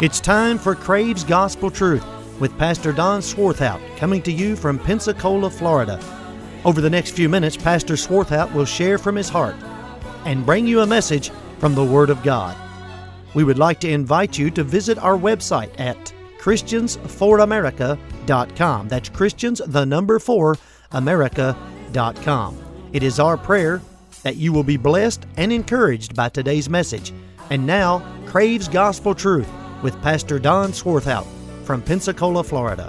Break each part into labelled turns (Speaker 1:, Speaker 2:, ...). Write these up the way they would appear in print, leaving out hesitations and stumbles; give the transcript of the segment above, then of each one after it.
Speaker 1: It's time for Crave's Gospel Truth with Pastor Don Swarthout, coming to you from Pensacola, Florida. Over the next few minutes, Pastor Swarthout will share from his heart and bring you a message from the Word of God. We would like to invite you to visit our website at ChristiansForAmerica.com. That's Christians, the number 4, America.com. It is our prayer that you will be blessed and encouraged by today's message. And now, Crave's Gospel Truth with Pastor Don Swarthout from Pensacola, Florida.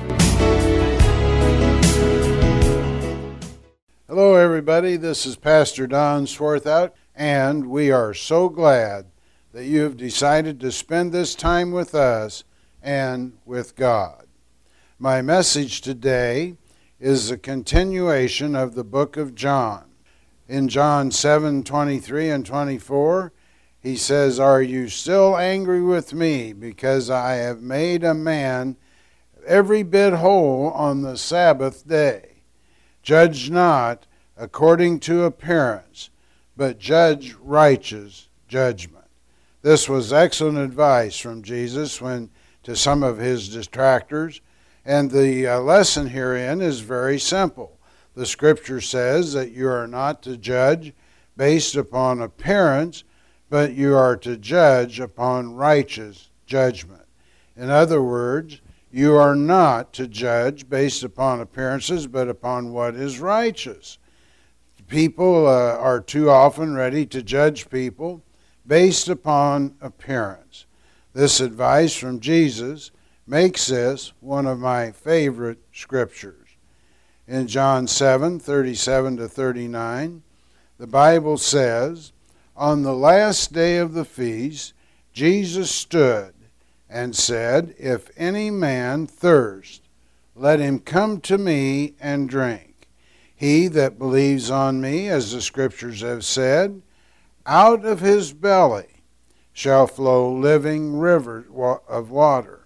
Speaker 2: Hello, everybody. This is Pastor Don Swarthout, and we are so glad that you have decided to spend this time with us and with God. My message today is a continuation of the book of John. In John 7:23 and 24, he says, "Are you still angry with me because I have made a man every bit whole on the Sabbath day? Judge not according to appearance, but judge righteous judgment." This was excellent advice from Jesus to some of his detractors, and the lesson herein is very simple. The Scripture says that you are not to judge based upon appearance, but you are to judge upon righteous judgment. In other words, you are not to judge based upon appearances, but upon what is righteous. People are too often ready to judge people based upon appearance. This advice from Jesus makes this one of my favorite scriptures. In John 7:37 to 39, the Bible says, "On the last day of the feast, Jesus stood and said, 'If any man thirst, let him come to me and drink. He that believes on me, as the Scriptures have said, out of his belly shall flow living rivers of water.'"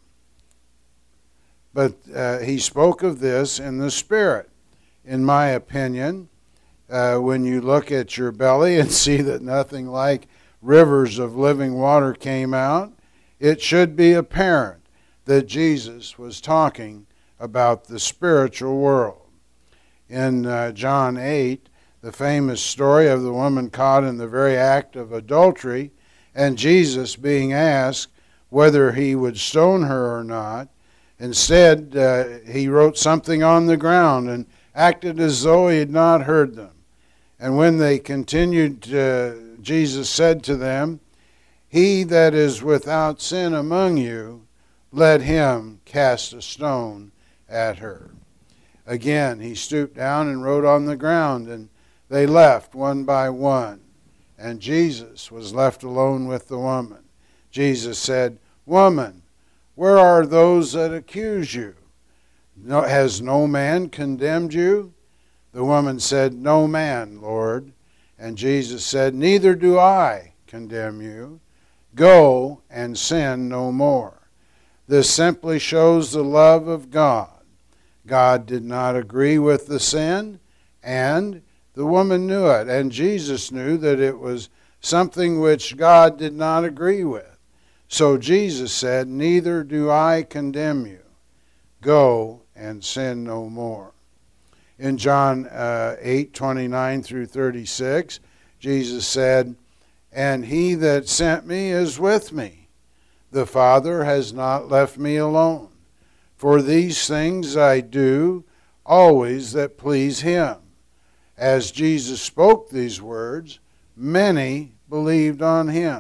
Speaker 2: But he spoke of this in the Spirit. In my opinion, when you look at your belly and see that nothing like rivers of living water came out, it should be apparent that Jesus was talking about the spiritual world. In John 8, the famous story of the woman caught in the very act of adultery, and Jesus being asked whether he would stone her or not, instead he wrote something on the ground and acted as though he had not heard them. And when they continued, Jesus said to them, "He that is without sin among you, let him cast a stone at her." Again, he stooped down and wrote on the ground, and they left one by one. And Jesus was left alone with the woman. Jesus said, "Woman, where are those that accuse you? Has no man condemned you?" The woman said, "No man, Lord." And Jesus said, "Neither do I condemn you. Go and sin no more." This simply shows the love of God. God did not agree with the sin, and the woman knew it. And Jesus knew that it was something which God did not agree with. So Jesus said, "Neither do I condemn you. Go and sin no more." In John 8:29 through 36, Jesus said, "And he that sent me is with me. The Father has not left me alone. For these things I do always that please him." As Jesus spoke these words, many believed on him.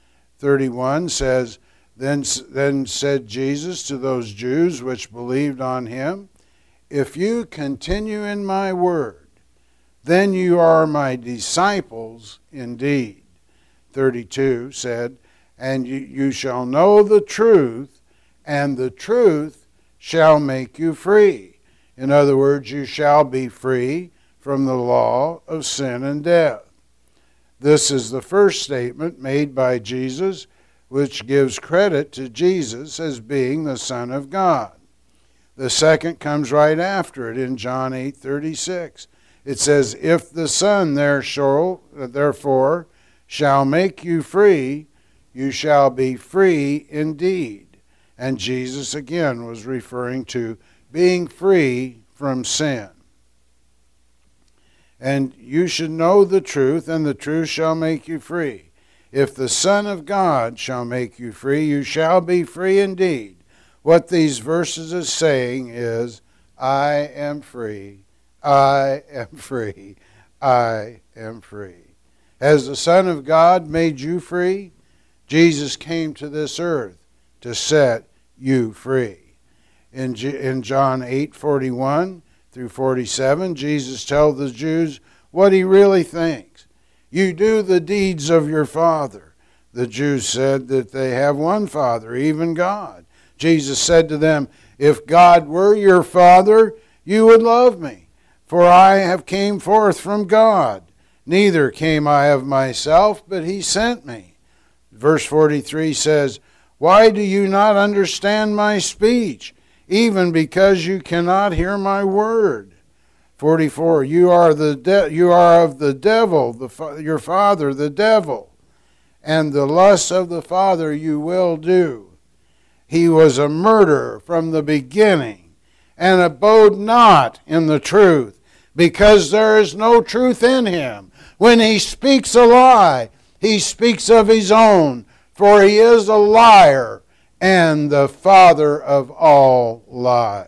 Speaker 2: 31 says, Then said Jesus to those Jews which believed on him, "If you continue in my word, then you are my disciples indeed." 32 said, "And you shall know the truth, and the truth shall make you free." In other words, you shall be free from the law of sin and death. This is the first statement made by Jesus, which gives credit to Jesus as being the Son of God. The second comes right after it in John 8:36. It says, "If the Son therefore shall make you free, you shall be free indeed. And Jesus again was referring to being free from sin. And you should know the truth, and the truth shall make you free. If the Son of God shall make you free, you shall be free indeed. What these verses are saying is, I am free, I am free, I am free. Has the Son of God made you free? Jesus came to this earth to set you free. In John 8:41 through 47, Jesus tells the Jews what he really thinks. You do the deeds of your father. The Jews said that they have one Father, even God. Jesus said to them, if God were your Father, you would love me, for I have came forth from God. Neither came I of myself, but he sent me. Verse 43 says, why do you not understand my speech, even because you cannot hear my word? 44, you are of the devil, your father, the devil, and the lusts of the father you will do. He was a murderer from the beginning, and abode not in the truth, because there is no truth in him. When he speaks a lie, he speaks of his own, for he is a liar and the father of all lies.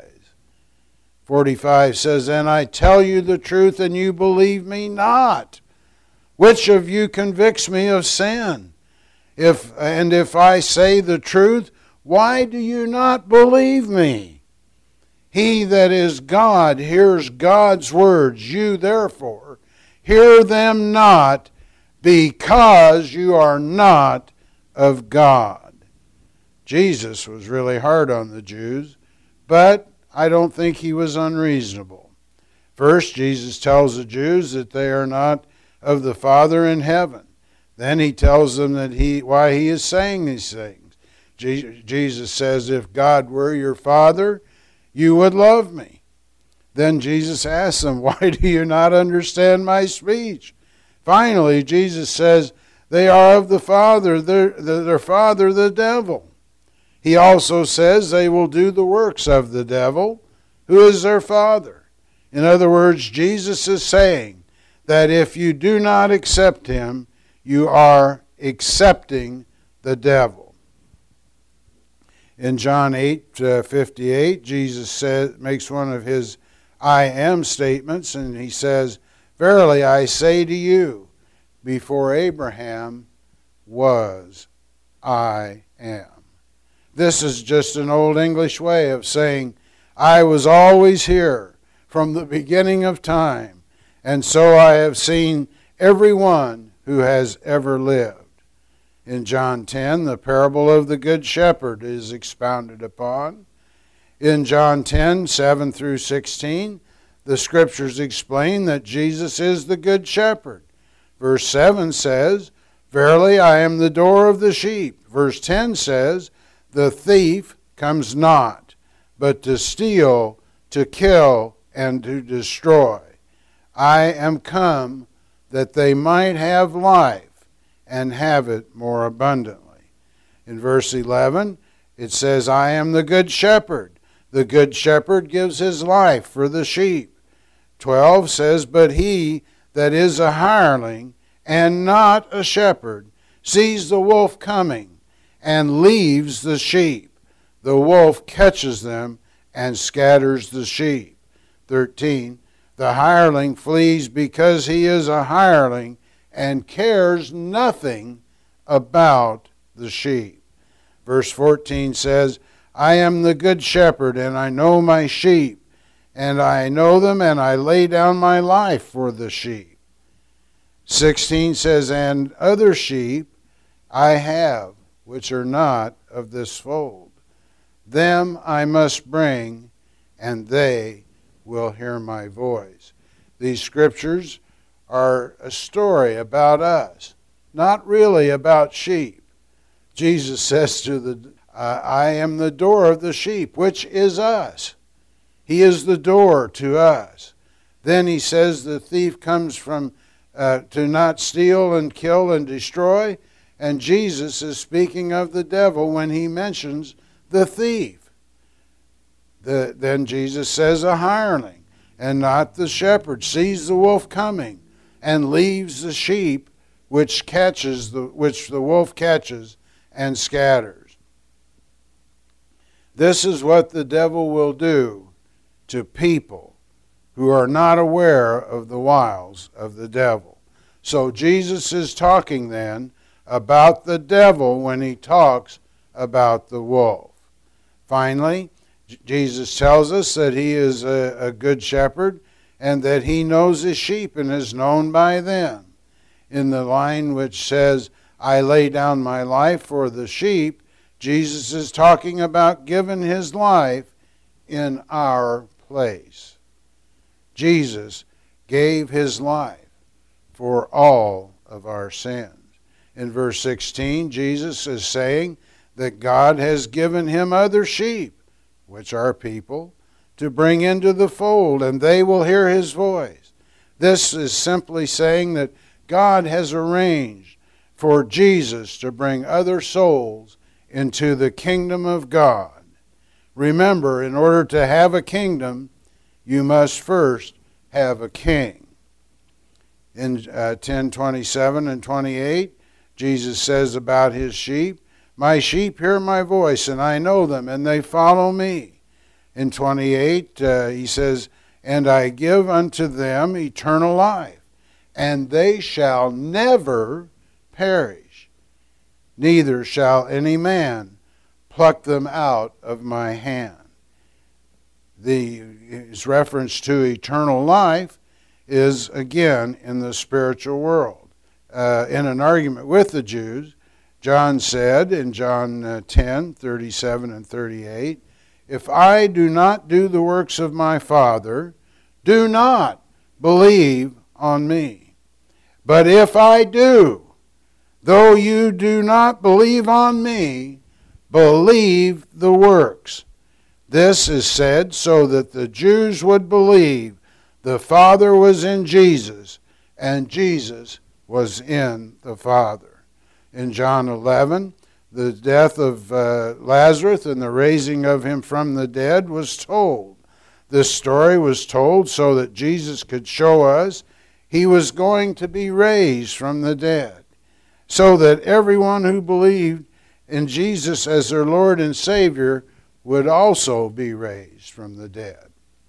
Speaker 2: 45 says, and I tell you the truth, and you believe me not. Which of you convicts me of sin? If I say the truth, why do you not believe me? He that is God hears God's words. You therefore hear them not, because you are not of God. Jesus was really hard on the Jews, but I don't think he was unreasonable. First, Jesus tells the Jews that they are not of the Father in heaven. Then he tells them that why he is saying these things. Jesus says, if God were your Father, you would love me. Then Jesus asks them, why do you not understand my speech? Finally, Jesus says, they are of the Father, their father, the devil. He also says they will do the works of the devil, who is their father. In other words, Jesus is saying that if you do not accept him, you are accepting the devil. In John 8:58, Jesus makes one of his I am statements, and he says, verily I say to you, before Abraham was, I am. This is just an old English way of saying, I was always here from the beginning of time, and so I have seen everyone who has ever lived. In John 10, the parable of the Good Shepherd is expounded upon. In John 10, 7 through 16, the Scriptures explain that Jesus is the Good Shepherd. Verse 7 says, verily I am the door of the sheep. Verse 10 says, the thief comes not, but to steal, to kill, and to destroy. I am come that they might have life, and have it more abundantly. In verse 11, it says, I am the good shepherd. The good shepherd gives his life for the sheep. 12 says, but he that is a hireling and not a shepherd sees the wolf coming and leaves the sheep. The wolf catches them and scatters the sheep. 13, the hireling flees because he is a hireling and cares nothing about the sheep. Verse 14 says, I am the good shepherd, and I know my sheep, and I know them, and I lay down my life for the sheep. 16 says, and other sheep I have, which are not of this fold. Them I must bring, and they will hear my voice. These scriptures are a story about us, not really about sheep. Jesus says to I am the door of the sheep, which is us. He is the door to us. Then he says the thief comes from to not steal and kill and destroy, And Jesus is speaking of the devil when he mentions the thief. Then Jesus says a hireling, and not the shepherd, sees the wolf coming, and leaves the sheep which the wolf catches and scatters. This is what the devil will do to people who are not aware of the wiles of the devil. So Jesus is talking then about the devil when he talks about the wolf. Finally, Jesus tells us that he is a good shepherd and that he knows his sheep and is known by them. In the line which says, I lay down my life for the sheep, Jesus is talking about giving his life in our place. Jesus gave his life for all of our sins. In verse 16, Jesus is saying that God has given him other sheep, which are people, to bring into the fold, and they will hear his voice. This is simply saying that God has arranged for Jesus to bring other souls into the kingdom of God. Remember, in order to have a kingdom, you must first have a king. In 10:27 and 28, Jesus says about his sheep, my sheep hear my voice, and I know them, and they follow me. In 28, he says, and I give unto them eternal life, and they shall never perish, neither shall any man pluck them out of my hand. His reference to eternal life is again in the spiritual world. In an argument with the Jews, John said in John 10:37 and 38, if I do not do the works of my Father, do not believe on me. But if I do, though you do not believe on me, believe the works. This is said so that the Jews would believe the Father was in Jesus, and Jesus was in the Father. In John 11, the death of Lazarus and the raising of him from the dead was told. This story was told so that Jesus could show us he was going to be raised from the dead, so that everyone who believed in Jesus as their Lord and Savior would also be raised from the dead.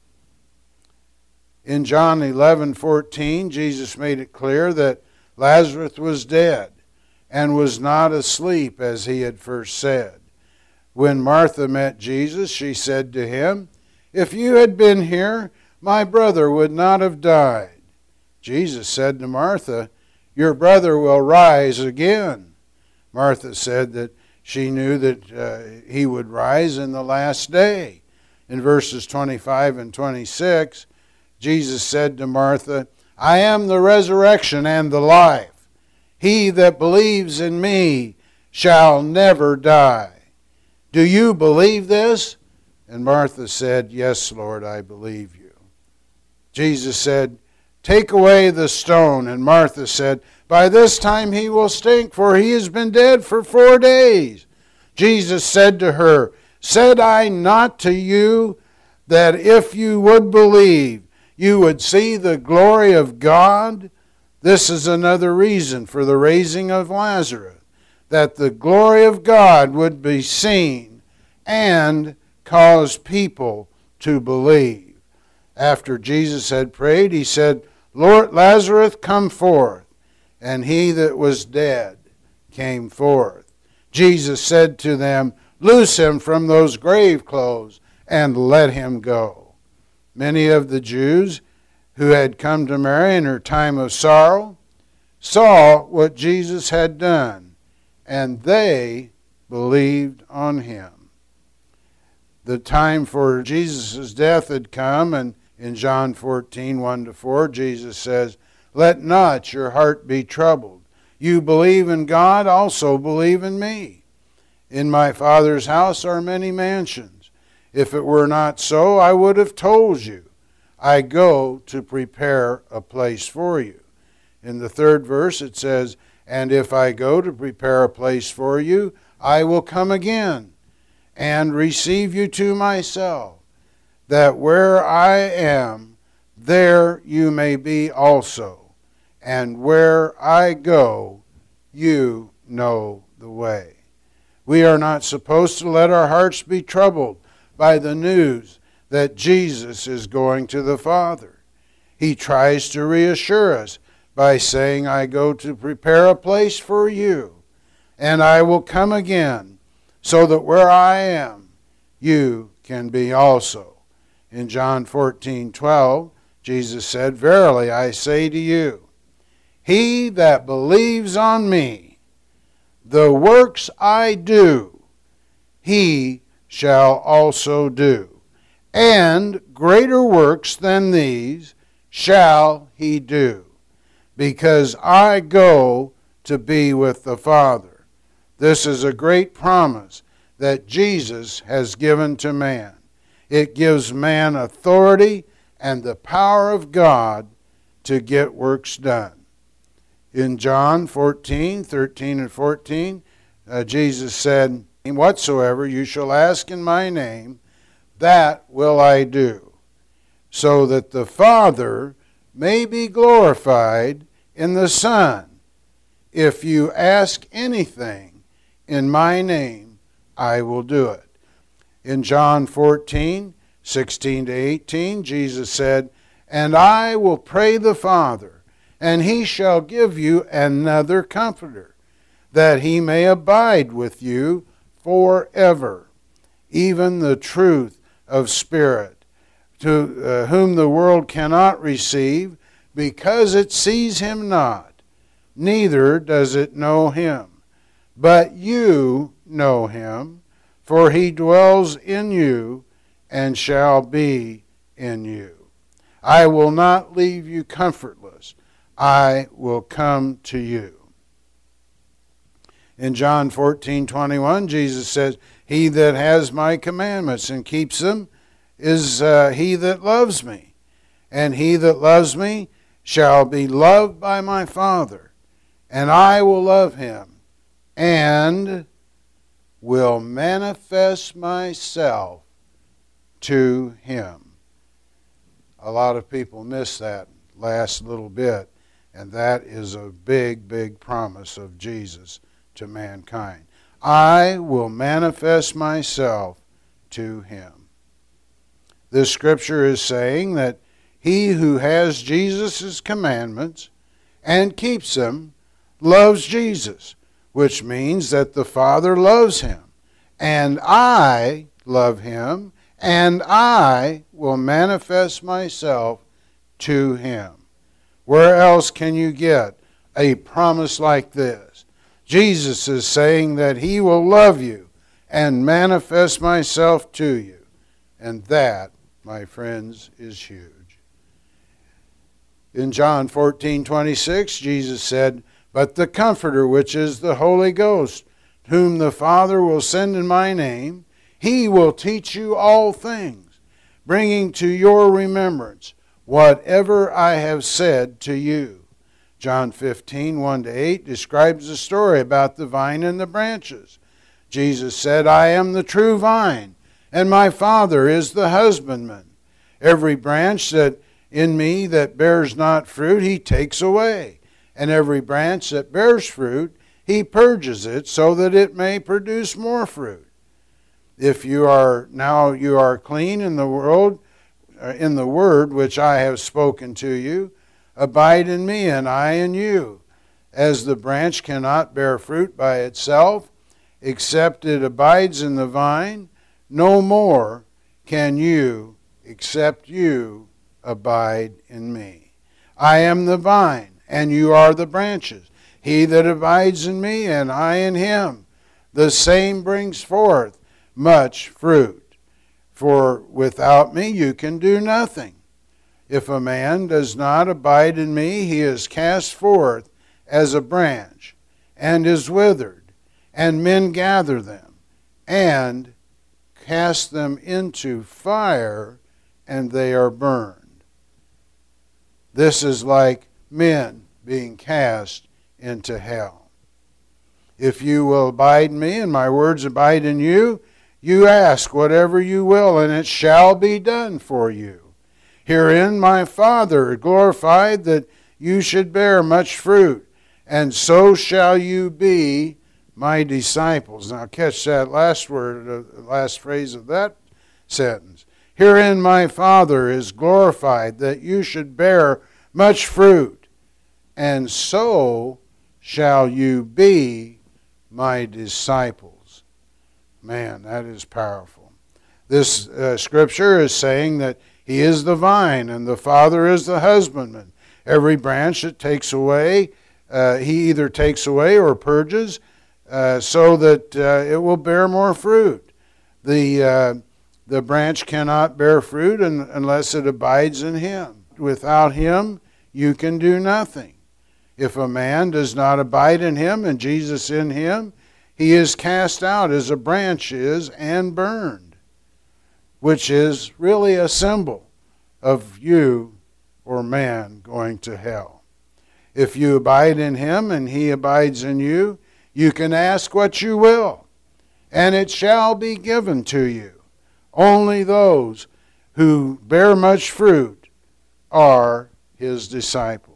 Speaker 2: In John 11:14, Jesus made it clear that Lazarus was dead and was not asleep as he had first said. When Martha met Jesus, she said to him, if you had been here, my brother would not have died. Jesus said to Martha, your brother will rise again. Martha said that she knew that he would rise in the last day. In verses 25 and 26, Jesus said to Martha, I am the resurrection and the life. He that believes in me shall never die. Do you believe this? And Martha said, yes, Lord, I believe you. Jesus said, take away the stone. And Martha said, by this time he will stink, for he has been dead for 4 days. Jesus said to her, said I not to you that if you would believe, you would see the glory of God? This is another reason for the raising of Lazarus, that the glory of God would be seen and cause people to believe. After Jesus had prayed, he said, Lord, Lazarus, come forth. And he that was dead came forth. Jesus said to them, loose him from those grave clothes and let him go. Many of the Jews who had come to Mary in her time of sorrow saw what Jesus had done, and they believed on him. The time for Jesus' death had come, and in John 14:1-4, Jesus says, let not your heart be troubled. You believe in God, also believe in me. In my Father's house are many mansions. If it were not so, I would have told you. I go to prepare a place for you. In the 3rd verse it says, And if I go to prepare a place for you, I will come again and receive you to myself, that where I am, there you may be also. And where I go, you know the way. We are not supposed to let our hearts be troubled by the news that Jesus is going to the Father. He tries to reassure us by saying, I go to prepare a place for you, and I will come again, so that where I am, you can be also. In John 14:12, Jesus said, Verily I say to you, he that believes on me, the works I do, he shall also do. And greater works than these shall he do, because I go to be with the Father. This is a great promise that Jesus has given to man. It gives man authority and the power of God to get works done. In John 14:13 and 14, Jesus said, Whatsoever you shall ask in my name, that will I do, so that the Father may be glorified in the Son. If you ask anything in my name, I will do it. In John 14:16 to 18, Jesus said, And I will pray the Father, and he shall give you another Comforter, that he may abide with you forever, even the truth of Spirit, to whom the world cannot receive, because it sees him not, neither does it know him. But you know him, for he dwells in you and shall be in you. I will not leave you comfortless. I will come to you. In John 14:21, Jesus says, He that has my commandments and keeps them is he that loves me. And he that loves me shall be loved by my Father. And I will love him, and will manifest myself to him. A lot of people miss that last little bit. And that is a big, big promise of Jesus to mankind. I will manifest myself to him. This scripture is saying that he who has Jesus' commandments and keeps them loves Jesus, which means that the Father loves him. And I love him, and I will manifest myself to him. Where else can you get a promise like this? Jesus is saying that he will love you and manifest myself to you. And that, my friends, is huge. In John 14:26, Jesus said, But the Comforter, which is the Holy Ghost, whom the Father will send in my name, he will teach you all things, bringing to your remembrance whatever I have said to you. John 15:1 to 8 describes the story about the vine and the branches. Jesus said, I am the true vine, and my Father is the husbandman. Every branch that in me that bears not fruit, he takes away. And every branch that bears fruit, he purges it, so that it may produce more fruit. If you are clean in the world, in the word which I have spoken to you, abide in me, and I in you. As the branch cannot bear fruit by itself, except it abides in the vine, no more can you, except you abide in me. I am the vine, and you are the branches. He that abides in me, and I in him, the same brings forth much fruit. For without me you can do nothing. If a man does not abide in me, he is cast forth as a branch, and is withered, and men gather them, and cast them into fire, and they are burned. This is like men being cast into hell. If you will abide in me and my words abide in you, you ask whatever you will, and it shall be done for you. Herein my Father glorified, that you should bear much fruit, and so shall you be my disciples. Now catch that last word, the last phrase of that sentence. Herein my Father is glorified, that you should bear much fruit, and so shall you be my disciples. Man, that is powerful. This scripture is saying that he is the vine and the Father is the husbandman. Every branch that takes away, he either takes away or purges so that it will bear more fruit. The branch cannot bear fruit unless it abides in him. Without him, you can do nothing. If a man does not abide in him and Jesus in him, he is cast out as a branch is and burned, which is really a symbol of you or man going to hell. If you abide in him and he abides in you, you can ask what you will, and it shall be given to you. Only those who bear much fruit are his disciples.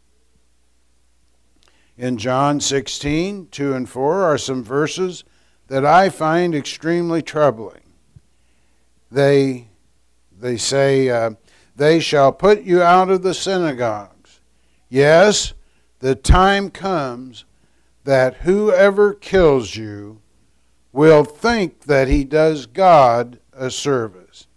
Speaker 2: In John 16, 2 and 4 are some verses that I find extremely troubling. They say, they shall put you out of the synagogues. Yes, the time comes that whoever kills you will think that he does God a service.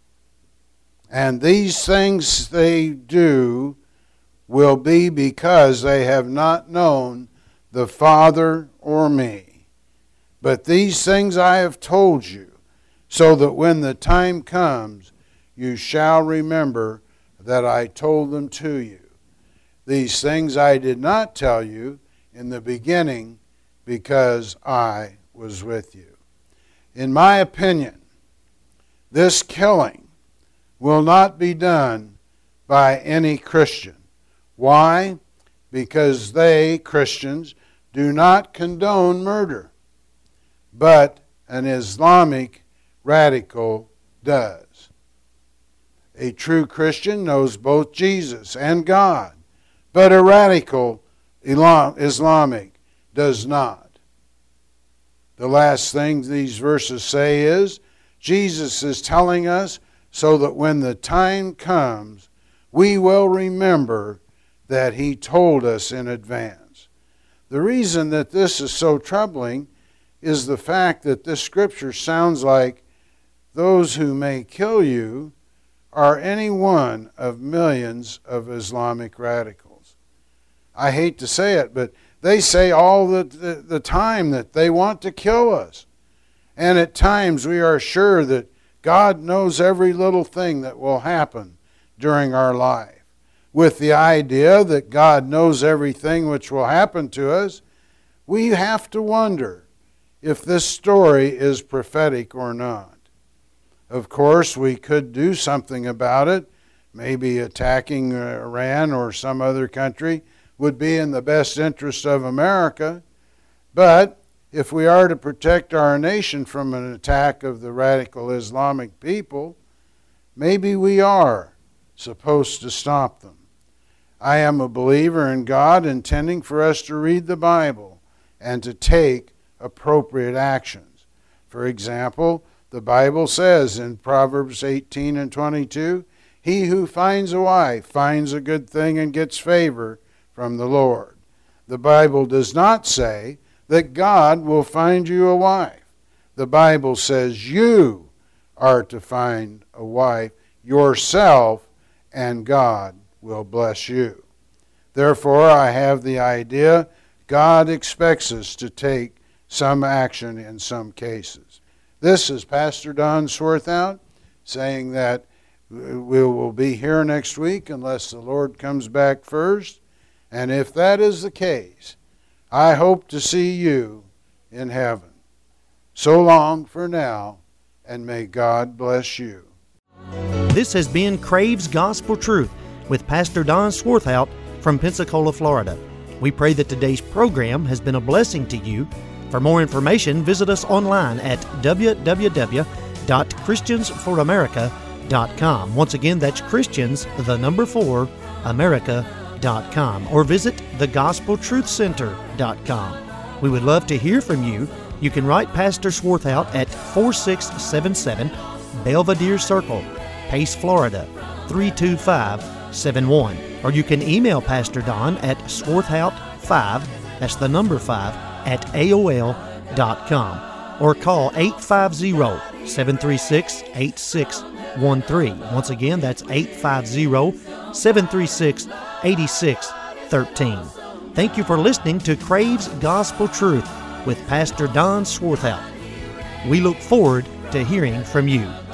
Speaker 2: And these things they do will be because they have not known the Father or me. But these things I have told you, so that when the time comes, you shall remember that I told them to you. These things I did not tell you in the beginning, because I was with you. In my opinion, this killing will not be done by any Christian. Why? Because they, Christians, do not condone murder, but an Islamic radical does. A true Christian knows both Jesus and God, but a radical Islamic does not. The last thing these verses say is, Jesus is telling us so that when the time comes, we will remember that he told us in advance. The reason that this is so troubling is the fact that this scripture sounds like those who may kill you are any one of millions of Islamic radicals. I hate to say it, but they say all the time that they want to kill us. And at times we are sure that God knows every little thing that will happen during our life. With the idea that God knows everything which will happen to us, we have to wonder if this story is prophetic or not. Of course, we could do something about it. Maybe attacking Iran or some other country would be in the best interest of America. But if we are to protect our nation from an attack of the radical Islamic people, maybe we are supposed to stop them. I am a believer in God, intending for us to read the Bible and to take appropriate actions. For example, the Bible says in Proverbs 18 and 22, he who finds a wife finds a good thing and gets favor from the Lord. The Bible does not say that God will find you a wife. The Bible says you are to find a wife yourself, and God will bless you. Therefore, I have the idea God expects us to take some action in some cases. This is Pastor Don Swarthout saying that we will be here next week unless the Lord comes back first. And if that is the case, I hope to see you in heaven. So long for now, and may God bless you.
Speaker 1: This has been Crave's Gospel Truth with Pastor Don Swarthout from Pensacola, Florida. We pray that today's program has been a blessing to you. For more information, visit us online at www.christiansforamerica.com. Once again, that's Christians, the number 4, America.com. Or visit thegospeltruthcenter.com. We would love to hear from you. You can write Pastor Swarthout at 4677 Belvedere Circle, Pace, Florida, 32571. Or you can email Pastor Don at swarthout5, that's the number 5, at AOL.com. Or call 850-736-8613. Once again, that's 850-736-8613. Thank you for listening to Crave's Gospel Truth with Pastor Don Swarthout. We look forward to hearing from you.